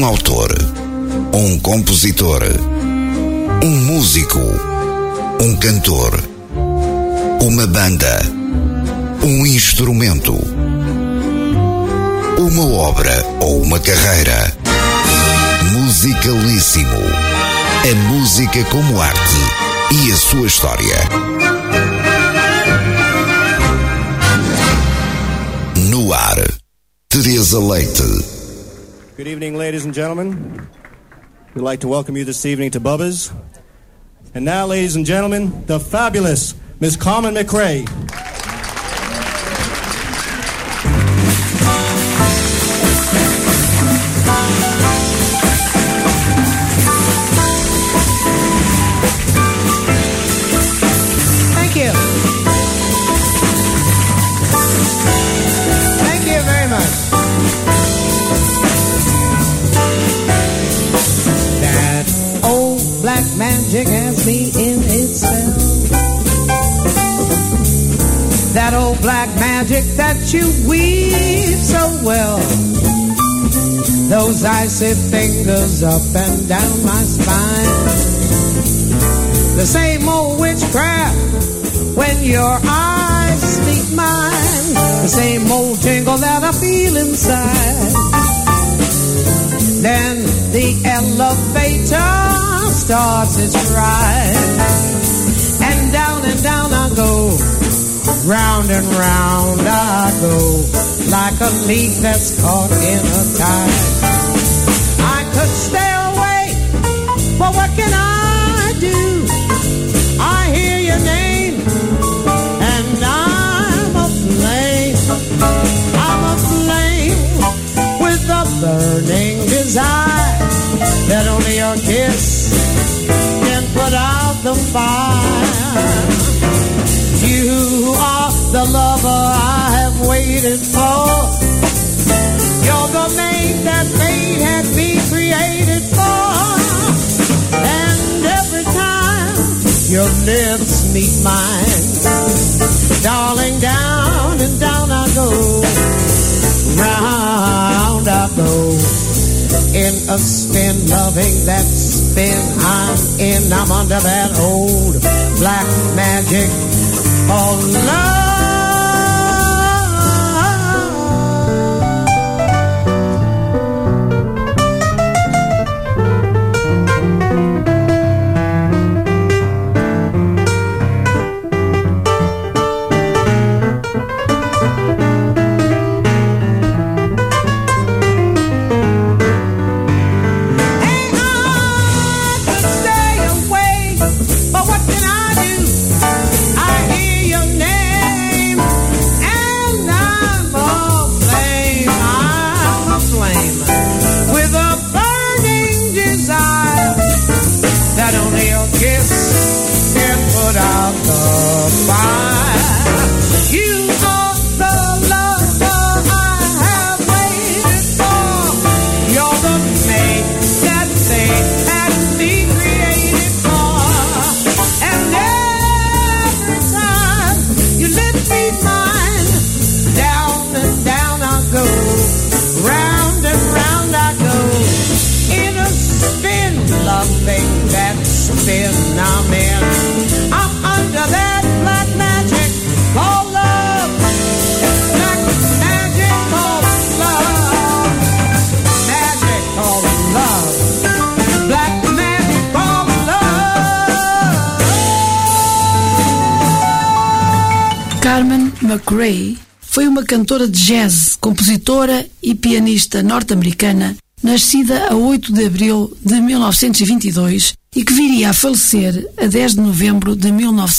autor, um compositor, um músico, um cantor, uma banda, um instrumento, uma obra ou uma carreira. Musicalíssimo. A música como arte e a sua história. No ar, Teresa Leite. Good evening, ladies and gentlemen. We'd like to welcome you this evening to Bubba's. And now, ladies and gentlemen, the fabulous Miss Carmen McRae. Thank you. Thank you very much. That old black magic has me in its spell. That old black magic that you weave so well. Those icy fingers up and down my spine. The same old witchcraft when your eyes meet mine. The same old tingle that I feel inside. Then the elevator starts its ride. And down I go. Round and round I go, like a leaf that's caught in a tide. I could stay away, but what can I do? I hear your name, and I'm aflame. I'm aflame with a burning desire that only your kiss can put out the fire. You are the lover I have waited for. You're the mate that fate had me created for. And every time your lips meet mine, darling, down and down I go. Round I go. In a spin, loving that spin I'm under that old black magic. Oh, love. Carmen McRae foi uma cantora de jazz, compositora e pianista norte-americana, nascida a 8 de abril de 1922 e que viria a falecer a 10 de novembro de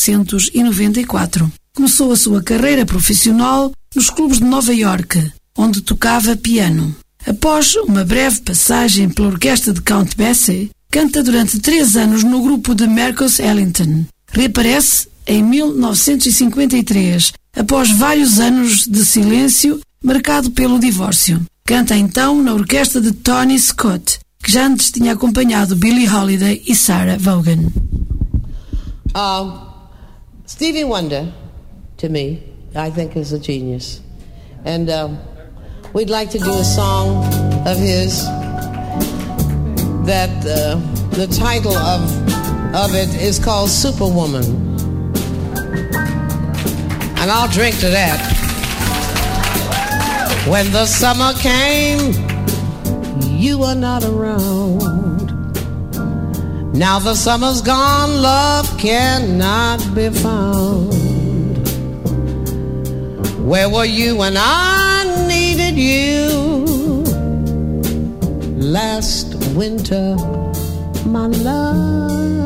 1994. Começou a sua carreira profissional nos clubes de Nova Iorque, onde tocava piano. Após uma breve passagem pela orquestra de Count Basie, canta durante 3 anos no grupo de Marcus Ellington. Reaparece em 1953, após vários anos de silêncio marcado pelo divórcio. Canta então na orquestra de Tony Scott, que já antes tinha acompanhado Billie Holiday e Sarah Vaughan. Stevie Wonder, to me, I think is a genius. And we'd like to do a song of his that the title of it is called Superwoman. And I'll drink to that. When the summer came, you were not around. Now the summer's gone, love cannot be found. Where were you when I needed you? Last winter, my love.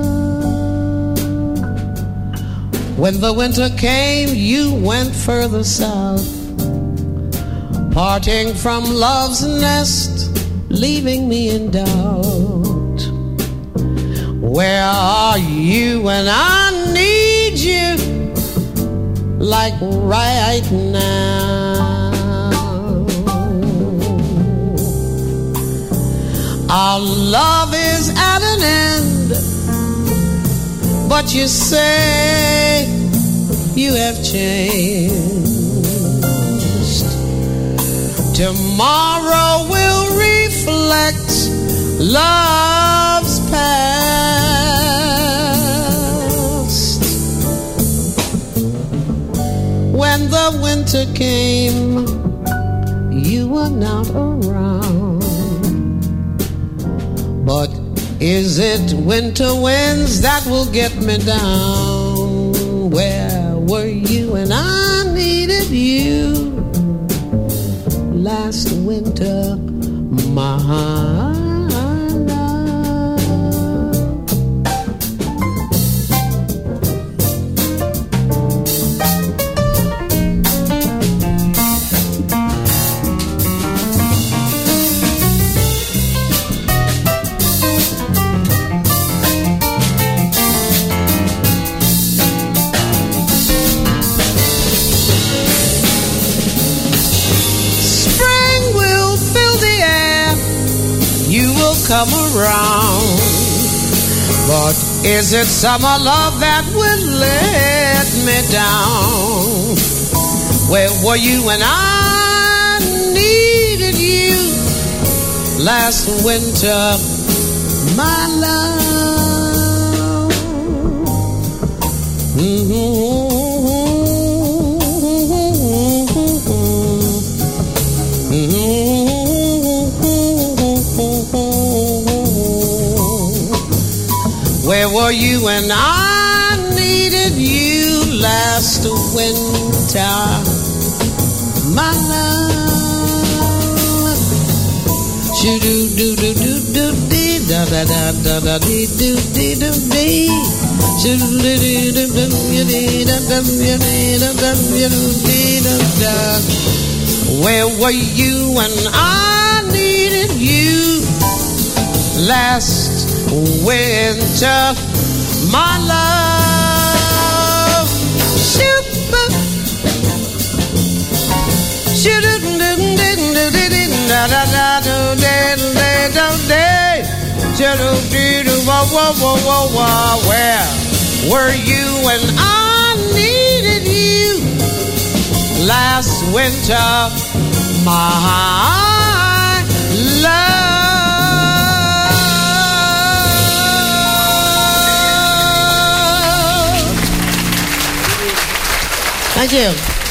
When the winter came, you went further south, parting from love's nest, leaving me in doubt. Where are you when I need you? Like right now. Our love is at an end, but you say you have changed. Tomorrow will reflect love's past. When the winter came, you were not around. But is it winter winds that will get me down? Where were you when I needed you? Last winter, my love. Come around, but is it summer love that will let me down? Where were you when I needed you? Last winter, my love. Where were you when I needed you last winter, my love? Shoo-doo-doo-doo-doo-doo-dee, da-da-da-da-da-dee-doo-dee-doo-dee. Shoo-doo-dee-doo-dee-doo-dee-doo-dee-doo-da. Where were you when I needed you last winter, my love? Super, where were you when I needed you last winter, my love? Thank you.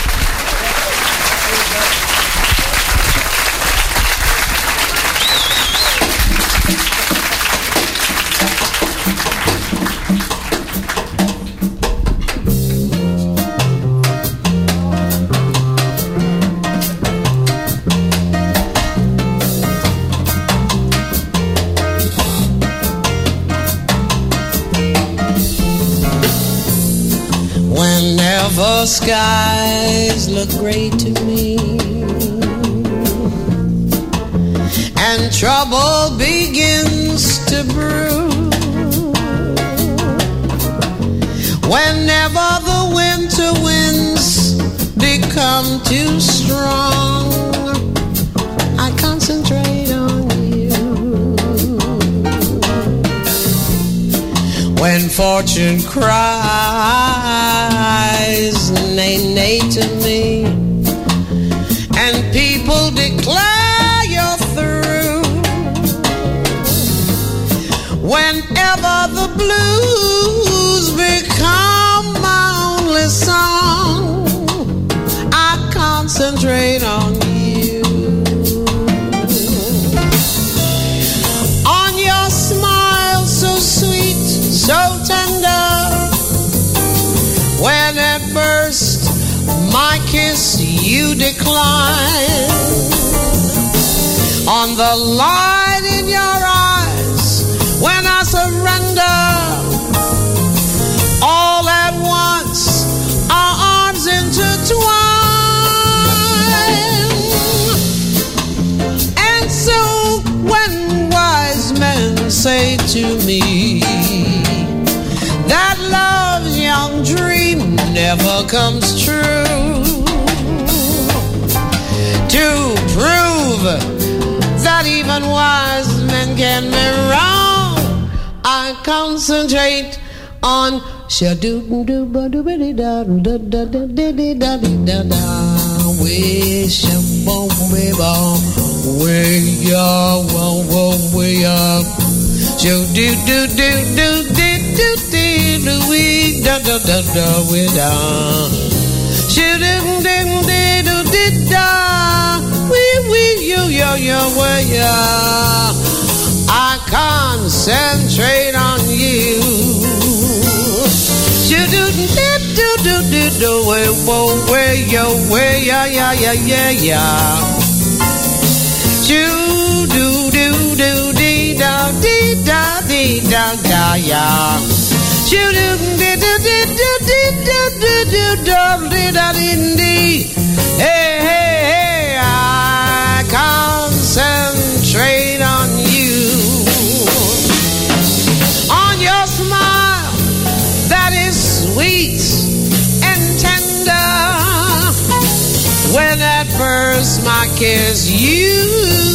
Whenever skies look gray to me and trouble begins to brew, whenever the winter winds become too strong, I concentrate on you. When fortune cries nay, nay to me, and people declare you're through, blues become my only song, I concentrate on you. On your smile so sweet, so tender. When at first my kiss you decline. On the light in your eyes when I surrender. All at once our arms intertwine. And so when wise men say to me that love's young dream never comes true, to prove that even wise men can be wrong, I concentrate on I concentrate on you. Hey, hey, hey, I concentrate on you. On your smile that is sweet and tender. When at first my kiss you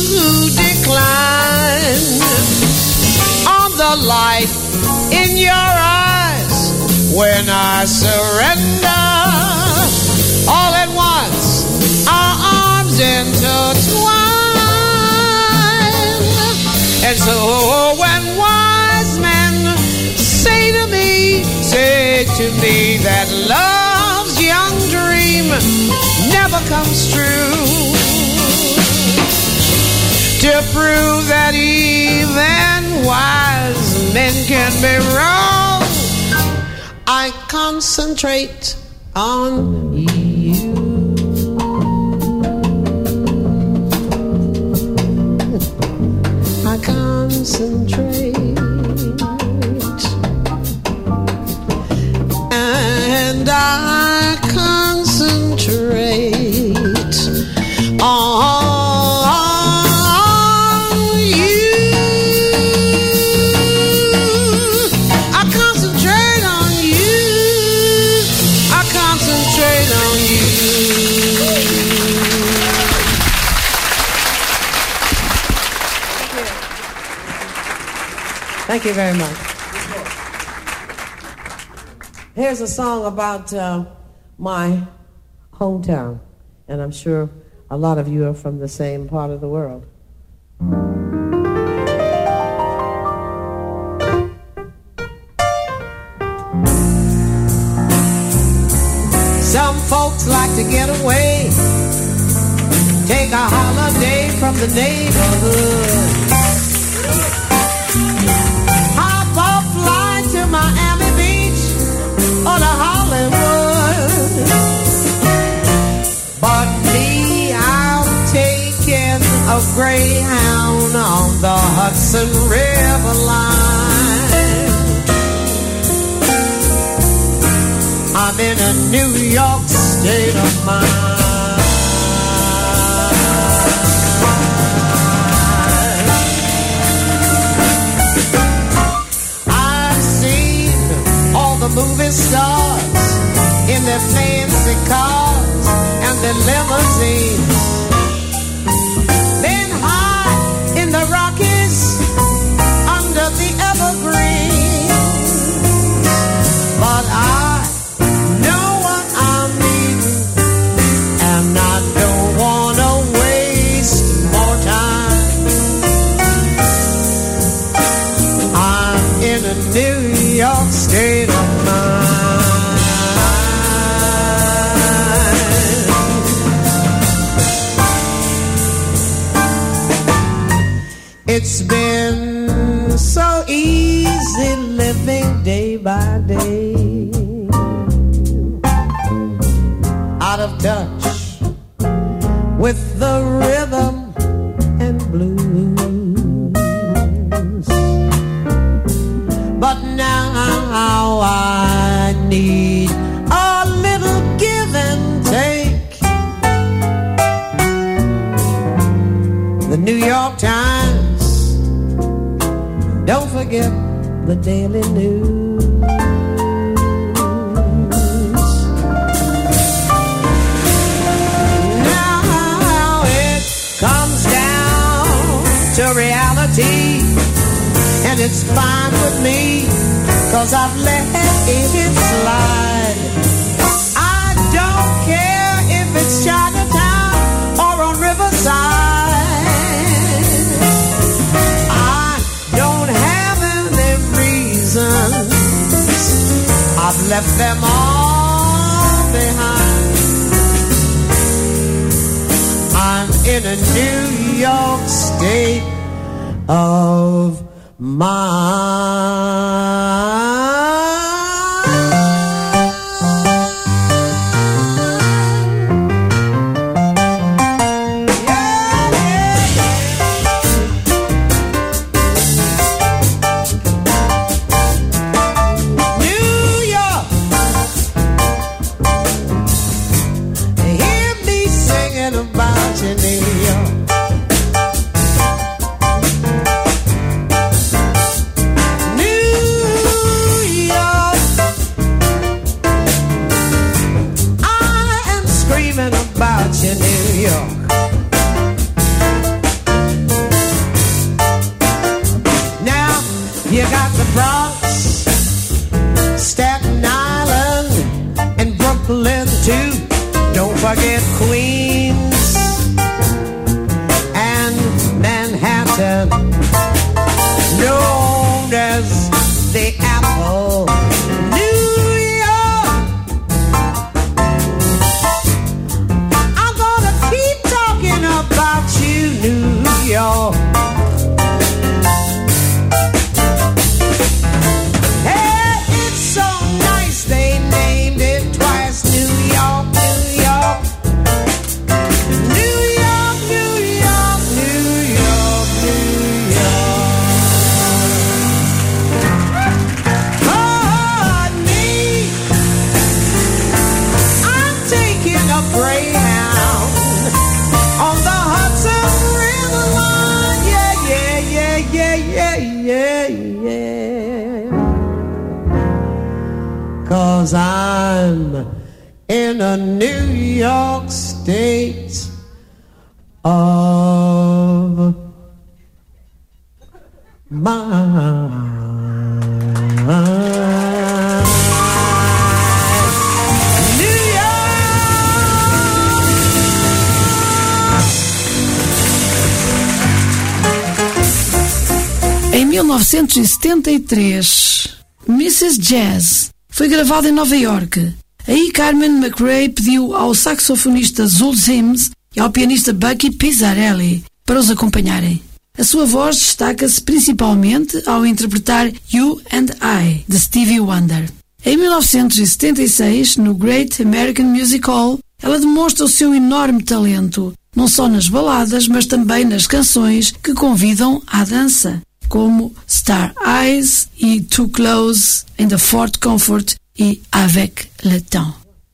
decline. On the light in your eyes when I surrender. All at once our arms intertwine. And so when wise men say to me that love's young dream never comes true, to prove that even wise men can be wrong, I concentrate on you. I concentrate and I concentrate on you. I concentrate on you. I concentrate on you. Thank you very much. Here's a song about my hometown, and I'm sure a lot of you are from the same part of the world. Some folks like to get away, take a holiday from the neighborhood. Hop off, fly to Miami Beach or to Hollywood. But me, I'm taking a Greyhound on the Hudson River line. I'm in a New York state of mind. I've seen all the movie stars in their fancy cars and their limousines. Been high in the Rockies under the evergreens. But I know what I mean, and I don't want to waste more time. I'm in a New It's been so easy living day by day, out of touch with the rhythm and blues. But now I need a little give and take. The New York Times, don't forget the Daily News. Now it comes down to reality, and it's fine with me, 'cause I've let it slide. I don't care if it's Chinatown or on Riverside. I don't have any reasons, I've left them all behind. I'm in a New York state of mind. Forget Queens and Manhattan, known as the Apple. New York, I'm gonna keep talking about you, New York. Hey, it's so nice they named it twice, New York. Cause I'm in a New York state of mind. New York! Em 1973, Mrs. Jazz foi gravado em Nova York. Aí Carmen McRae pediu ao saxofonista Zul Sims e ao pianista Bucky Pizzarelli para os acompanharem. A sua voz destaca-se principalmente ao interpretar You and I, de Stevie Wonder. Em 1976, no Great American Music Hall, ela demonstra o seu enorme talento, não só nas baladas, mas também nas canções que convidam à dança, como Star Eyes e Too Close, em The Fort Comfort e Avec le Temps.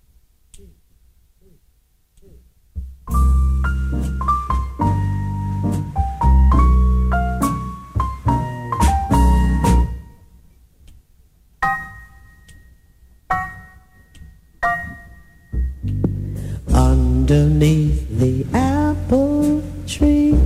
Underneath the apple tree,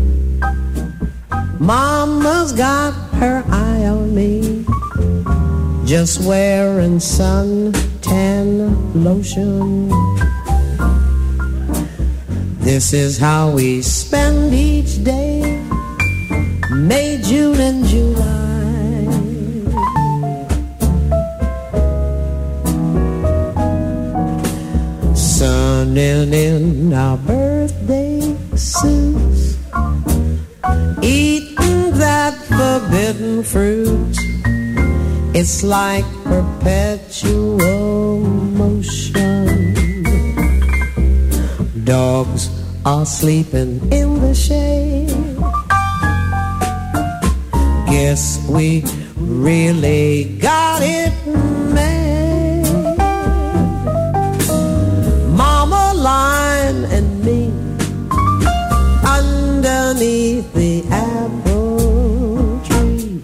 Mama's got her eye on me, just wearing suntan lotion. This is how we spend each day, May, June, and July. Sunning in our birthday suits, eating that forbidden fruit. It's like perpetual motion. Dogs are sleeping in the shade. Guess we really got it made. Mama Lion and me underneath the apple tree.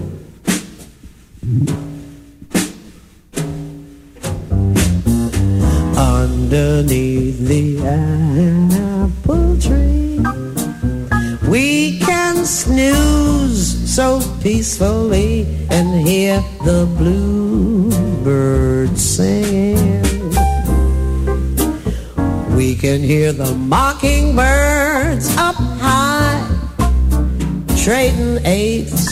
Underneath the apple tree, we can snooze so peacefully and hear the bluebirds singing. We can hear the mockingbirds up high trading eights.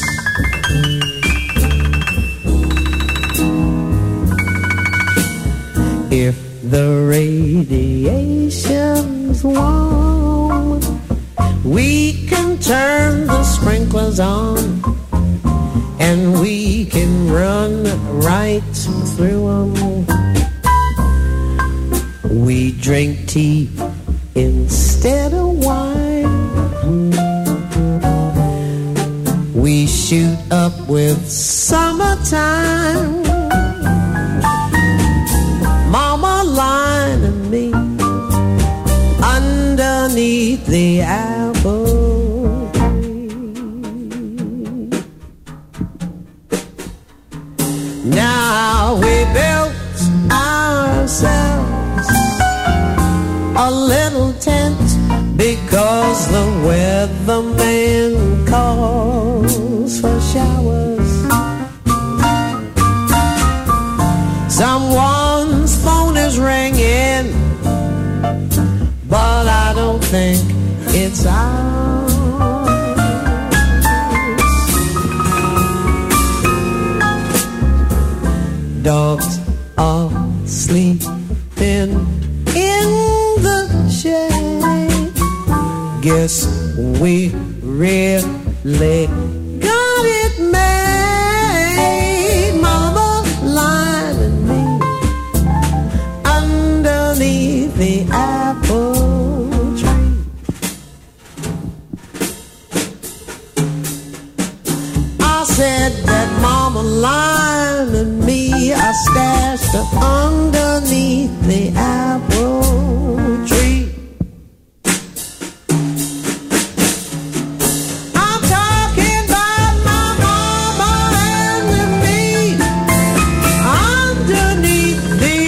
If the radiation's warm, we can turn the sprinklers on, and we can run right through them. We drink tea instead of wine. We shoot up with summertime. Mama Lion and me underneath the apple tree. Now we built ourselves a little tent because the weatherman calls for showers. Someone's phone is ringing, but I don't think it's ours. Dogs are sleeping in the shade. Guess we really got it made. Mama Lion and me underneath the apple tree. I said that Mama Lion and me are stashed underneath the apple tree. I'm talking about my mama and me underneath the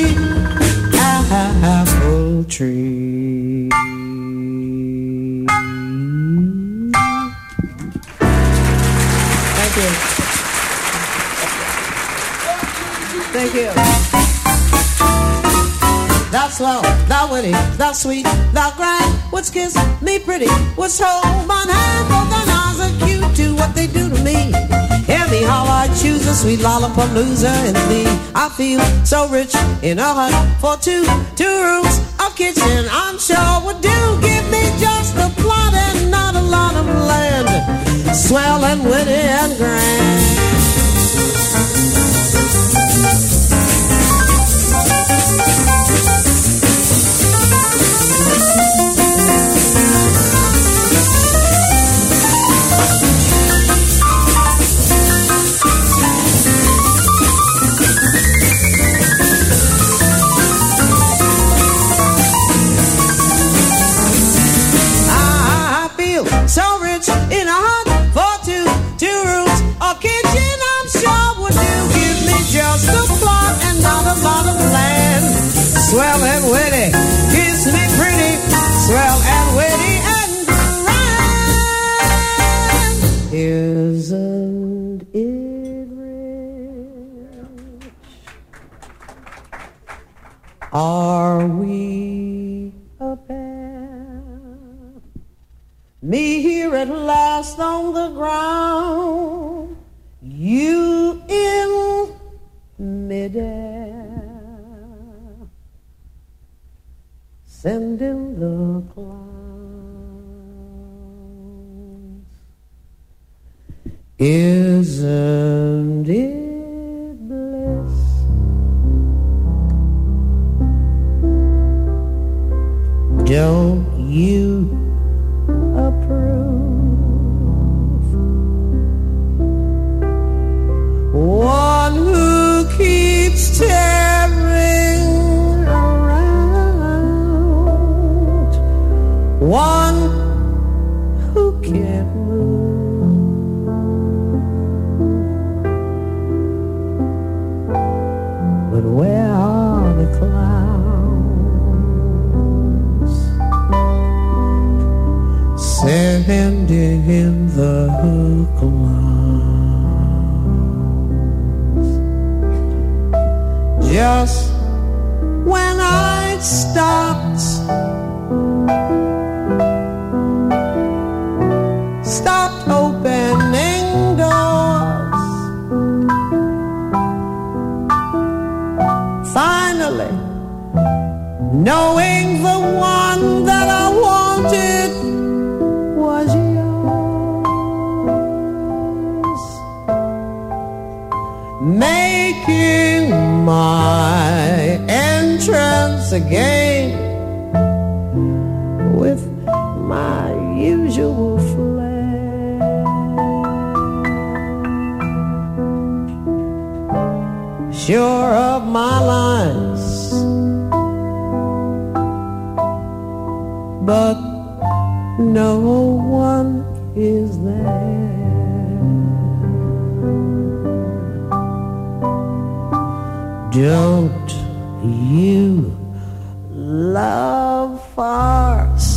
apple tree. Thank you. Thank you. That's slow, that witty, that sweet, that grand. What's kiss me pretty? What's hold my hand? Both their eyes are cute to what they do to me. Hear me how I choose a sweet lollipop loser in thee. I feel so rich in a hut for two rooms, a kitchen. I'm sure would do. Give me just a plot and not a lot of land. Swell and witty and grand. So rich in a hut for two rooms, a kitchen I'm sure would do. Give me just a plot and not a lot of land. Swell and witty, kiss me pretty. Swell and witty and grand. Isn't it rich? Are we a pair? Me here at last on the ground, you in midair, sending the clouds. Isn't it bliss? Don't you approve? One who keeps tearing around, one who can't move. But where are the clouds sending in the clouds? Just when I stopped opening doors, finally knowing the one that I wanted was yours, making my entrance again with my usual flair. Sure of my lines, but no one is there. Don't you love farce?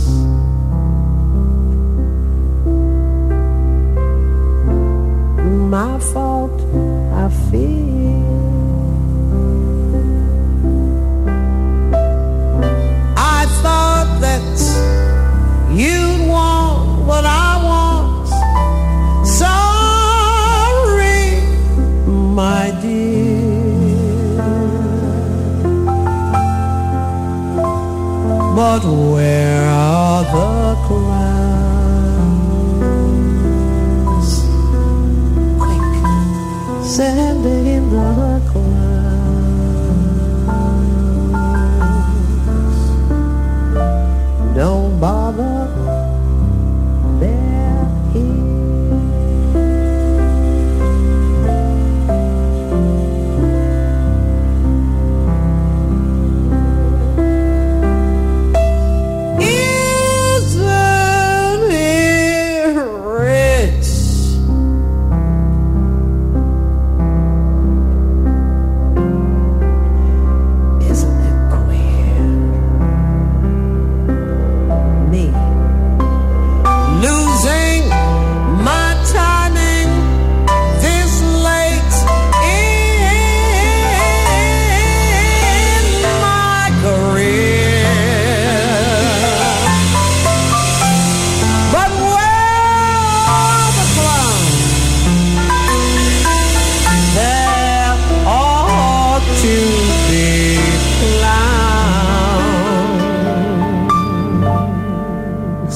My fault, I feel. I thought that you'd want what I want. Sorry, my dear. But where are the clouds? Quick, send it in the clouds. Don't bother, they're here. Isn't it rich? Isn't it queer? Me losing my timing this late in my career. But where are the clowns? There ought to be clowns.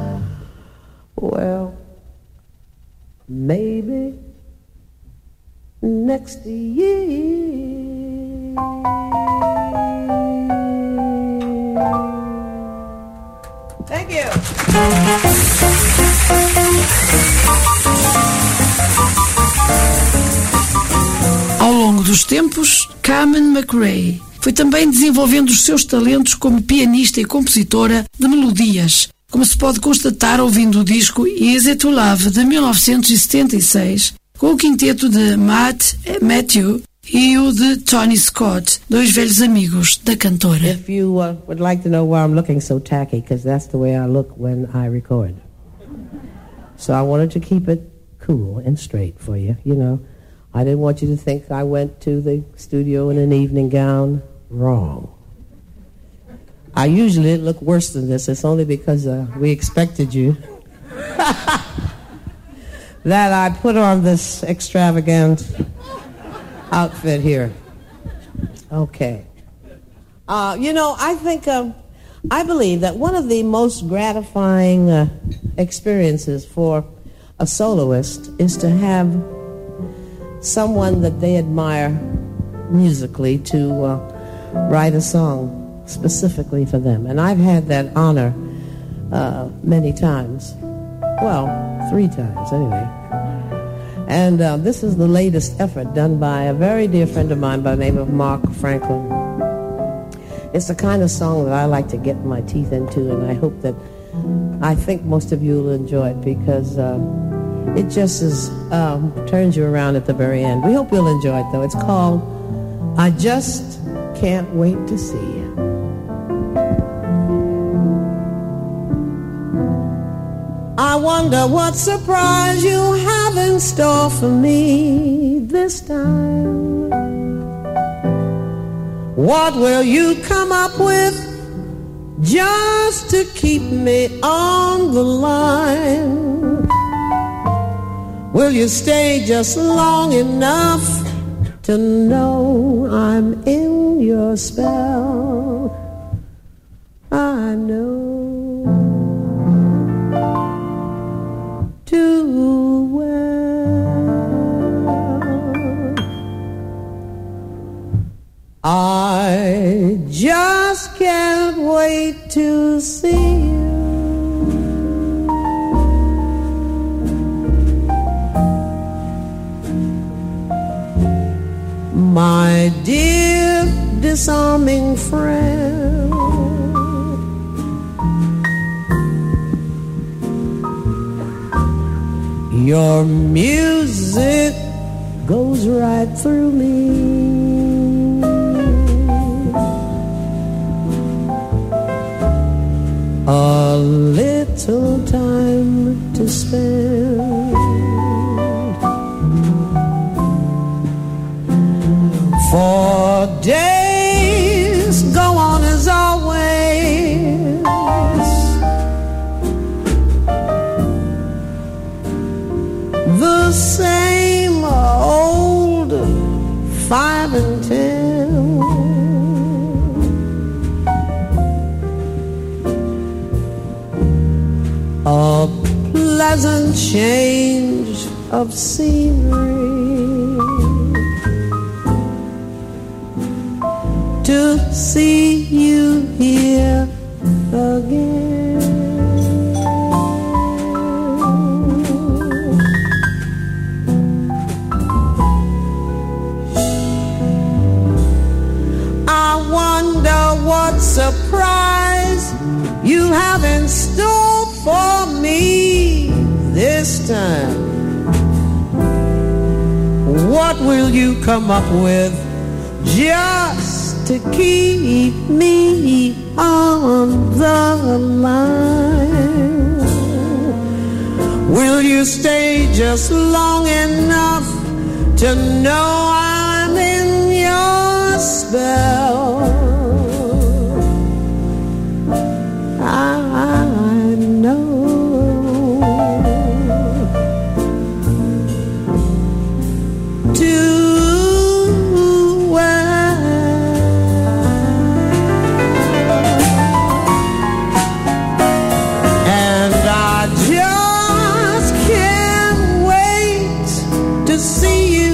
Well, maybe next year. Thank you. Ao longo dos tempos, Carmen McRae foi também desenvolvendo os seus talentos como pianista e compositora de melodias, como se pode constatar ouvindo o disco Easy to Love de 1976, com o quinteto de Matt, Matthew e o de Tony Scott, dois velhos amigos da cantora. If you would like to know why I'm looking so tacky, because that's the way I look when I record. So I wanted to keep it cool and straight for you, you know. I didn't want you to think I went to the studio in an evening gown. Wrong. I usually look worse than this. It's only because we expected you that I put on this extravagant outfit here. Okay. You know, I think, I believe that one of the most gratifying experiences for a soloist is to have someone that they admire musically to write a song specifically for them. And I've had that honor many times. Well, 3 times anyway. And this is the latest effort done by a very dear friend of mine by the name of Mark Franklin. It's the kind of song that I like to get my teeth into, and I think most of you will enjoy it because it just turns you around at the very end. We hope you'll enjoy it, though. It's called I Just Can't Wait to See You. I wonder what surprise you have in store for me this time. What will you come up with just to keep me on the line? Will you stay just long enough to know I'm in your spell? I know too well. I just can't wait to see you. My dear disarming friend, your music goes right through me. A little time to spend. For days go on as always. The same old 5 and 10. A pleasant change of scenery to see you here again. I wonder what surprise you have in store for me this time. What will you come up with just to keep me on the line? Will you stay just long enough to know I'm in your spell? I know too well. And I just can't wait to see you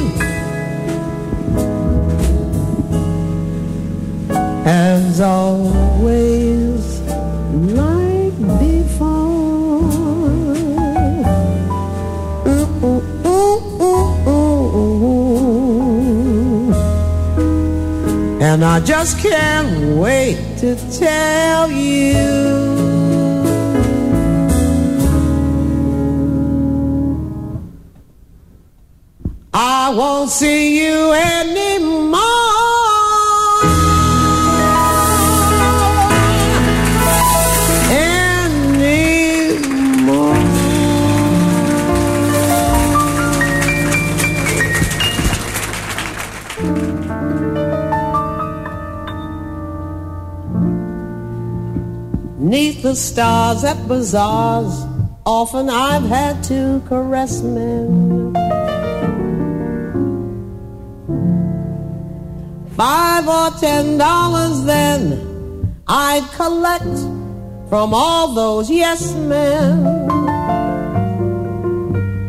as always, like before. And I just can't wait to tell you I won't see you anymore. Neath the stars at bazaars, often I've had to caress men. $5 or $10 then I'd collect from all those yes men.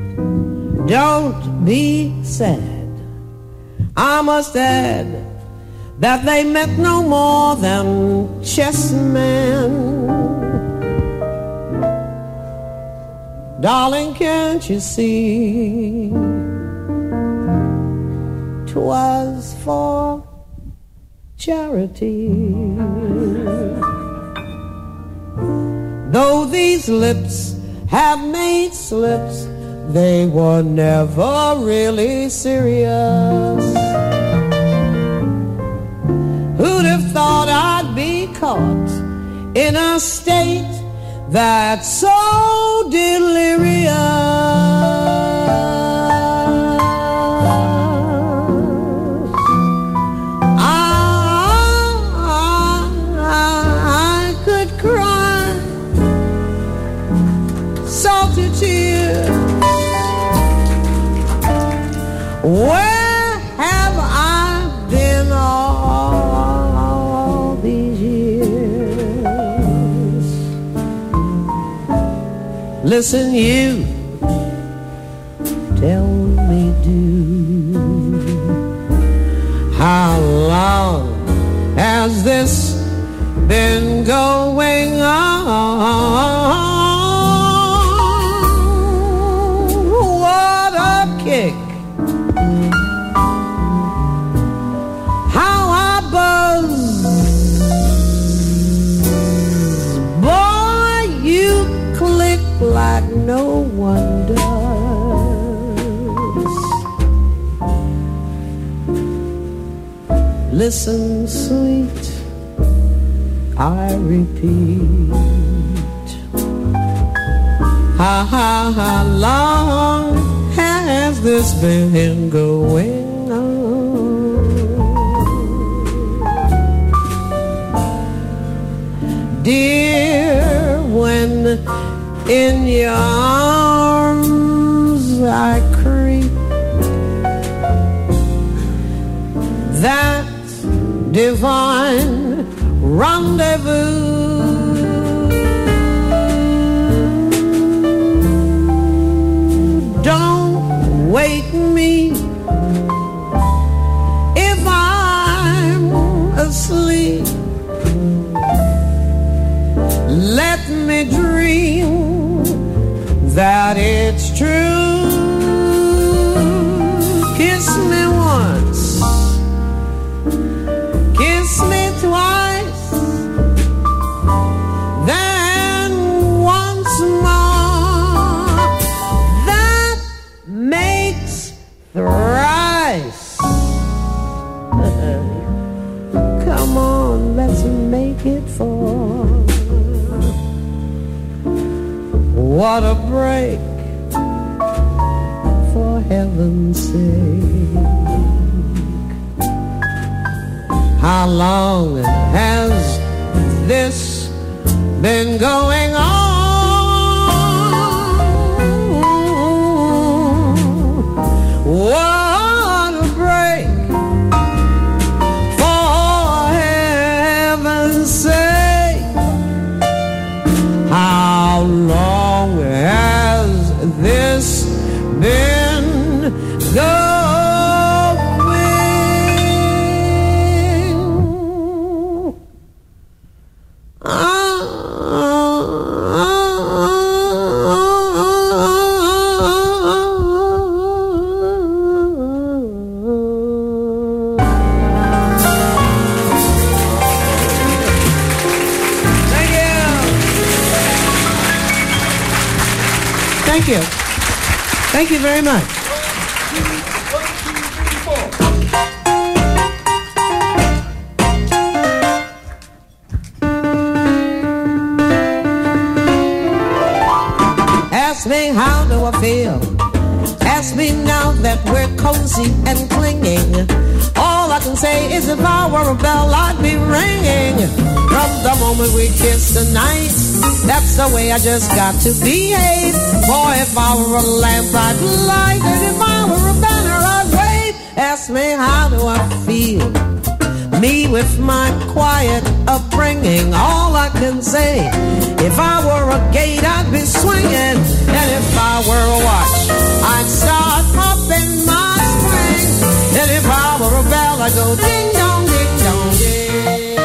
Don't be sad. I must add that they meant no more than chessmen. Darling, can't you see? 'Twas for charity. Though these lips have made slips, they were never really serious. Who'd have thought I'd be caught in a state that's so delirious? I could cry salty tears. Where have I been all these years? Listen, you, tell me, do, how long has this been going on? What a kick! How I buzz! Boy, you click like no one does. Listen, sweet, I repeat. How long has this been going on? Dear, when in your arms I creep, that divine rendezvous, don't wake me if I'm asleep. Let me dream that it's true. Kiss me once, kiss me twice, then once more. That makes thrice. Come on, let's make it four. What a break, for heaven's sake. How long has this been going on? What a break, for heaven's sake. How long has this been going? Thank you. Thank you very much. Ask me how do I feel. Ask me now that we're cozy and clinging. All I can say is if I were a bell, I'd be ringing. From the moment we kiss tonight, that's the way I just got to behave. Boy, if I were a lamp, I'd light it. If I were a banner, I'd wave. Ask me how do I feel. me with my quiet upbringing, all I can say, if I were a gate, I'd be swinging, and if I were a watch, I'd start popping my spring, and if I were a bell, I'd go ding dong, ding dong, ding.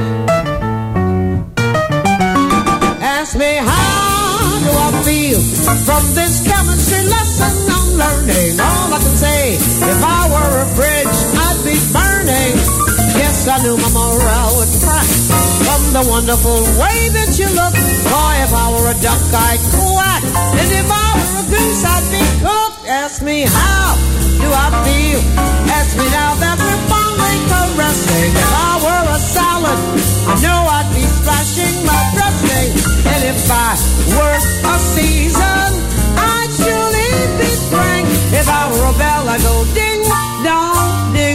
Ask me how do I feel from this chemistry lesson I'm learning. All I can say, if I were a bridge, I'd be burning. Yes, I knew my morale would crack from the wonderful way that you look. Boy, if I were a duck, I'd quack, and if I were a goose, I'd be cooked. Ask me how do I feel? Ask me now that we're fondly caressing. If I were a salad, I know I'd be splashing my dressing. And if I were a season, I'd surely be spring. If I were a bell, I'd go ding dong, ding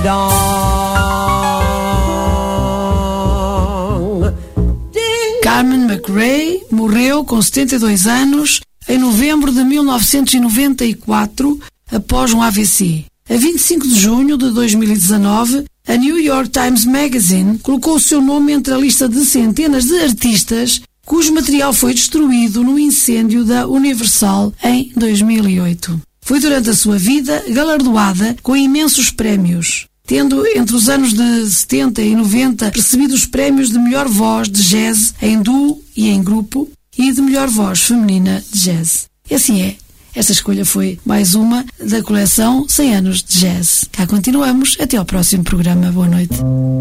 dong. Ding. Carmen McRae morreu com 72 anos em novembro de 1994 após um AVC. A 25 de junho de 2019, a New York Times Magazine colocou o seu nome entre a lista de centenas de artistas cujo material foi destruído no incêndio da Universal em 2008. Foi durante a sua vida galardoada com imensos prémios, tendo entre os anos de 70 e 90 recebido os prémios de melhor voz de jazz em duo e em grupo e de melhor voz feminina de jazz. E assim é. Esta escolha foi mais uma da coleção 100 anos de jazz. Cá continuamos. Até ao próximo programa. Boa noite.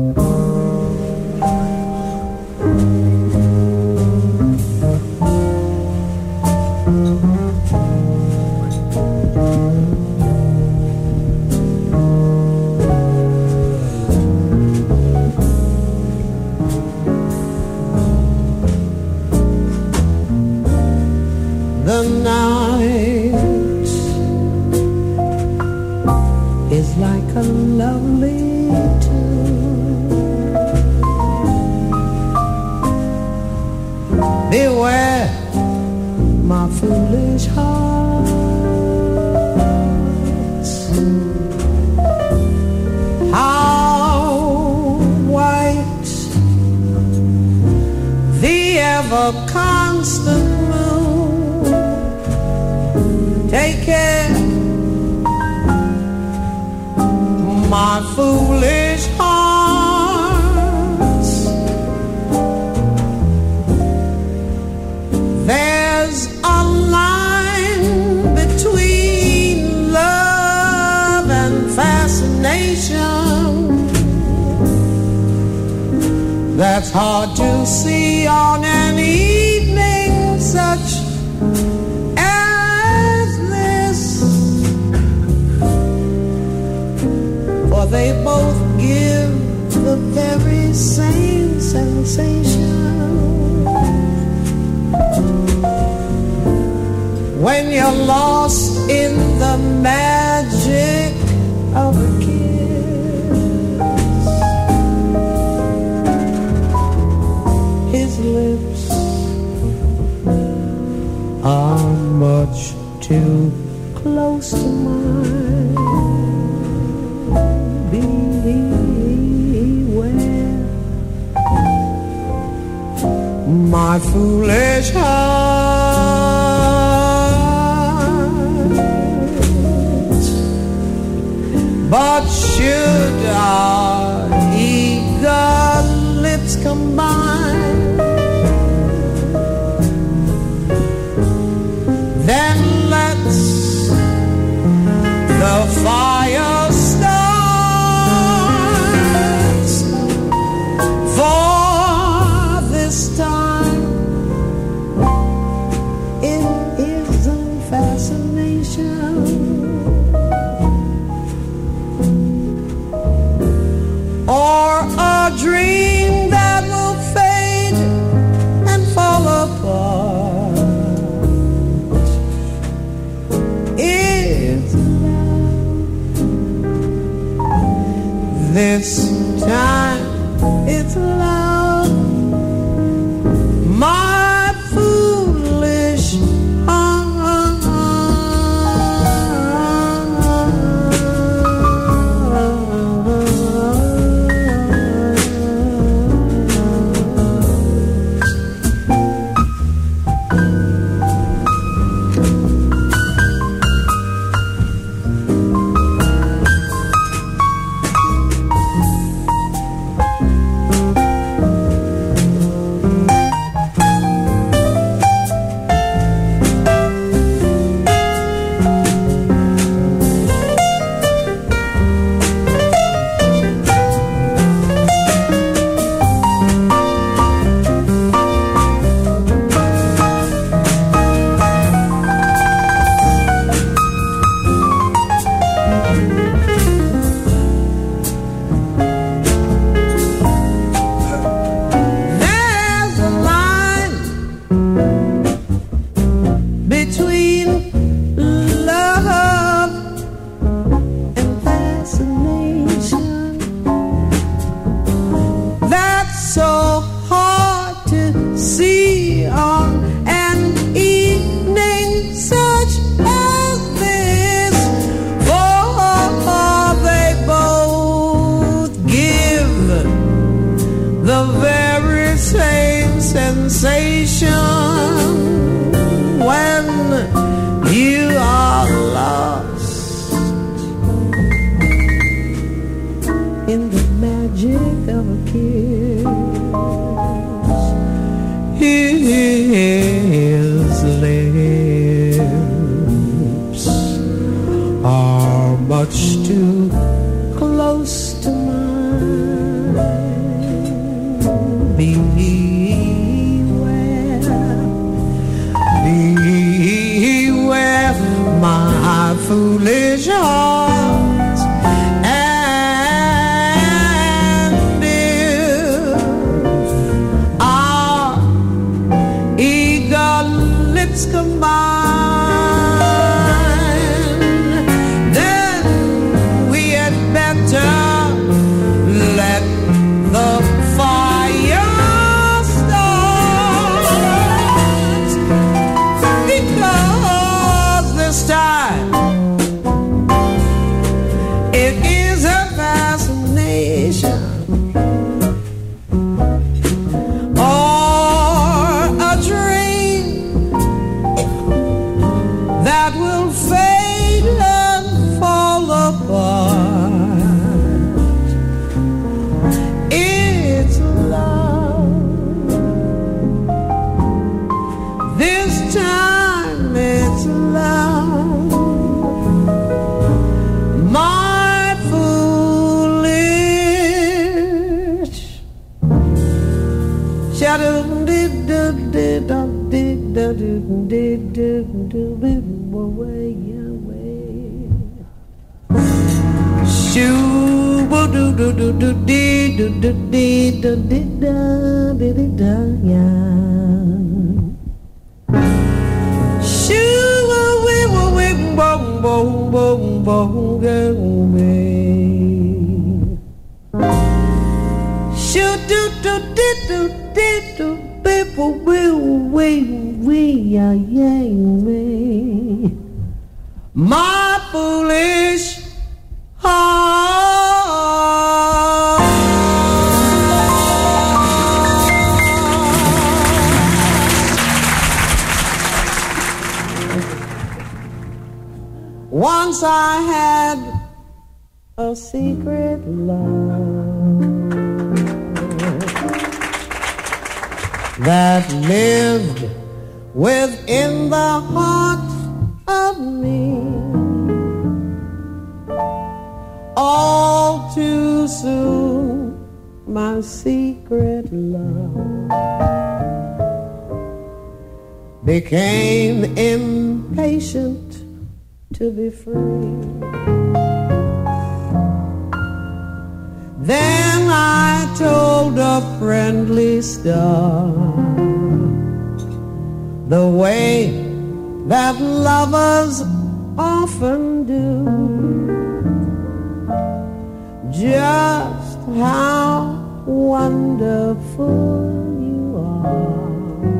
The night is like a lovely tune. Beware my foolish hearts. How white the ever constant moon. Take care, my foolish hearts. There's a line between love and fascination that's hard to see on an evening such they both give the very same sensation. When you're lost in the magic of a kiss, his lips are much too close to mine. My foolish heart. But should our eager lips combine, then let's the fire starts. For this time planets combined, then we had better let the fire start, because this time it is a fascination or a dream that will fade and fall apart. It's love. This time it's love. My foolish shadow did away. Shoo do do do do dee do do dee do dee da dee dee da yeah. Shoo wee wee bong bong bong bong go away. Shoo do do dee do dee do people wee yeah yeah me. My foolish once I had a secret love that lived within the heart of me. All too soon, my secret love became impatient to be free. Then I told a friendly star the way that lovers often do, just how wonderful you are,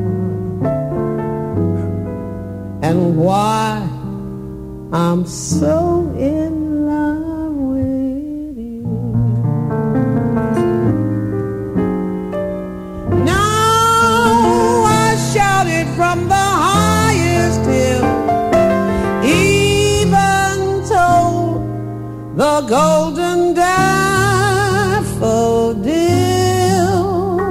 and why I'm so in love with you. Now I shouted from the highest hill, even told the golden daffodil.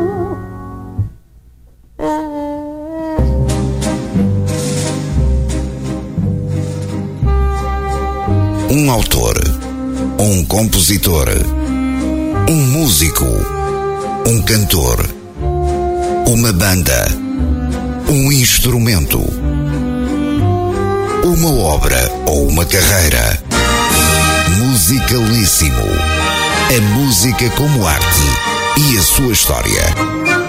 Autor, compositor, músico, cantor, uma banda, instrumento, uma obra ou uma carreira. Musicalíssimo. A música como arte e a sua história.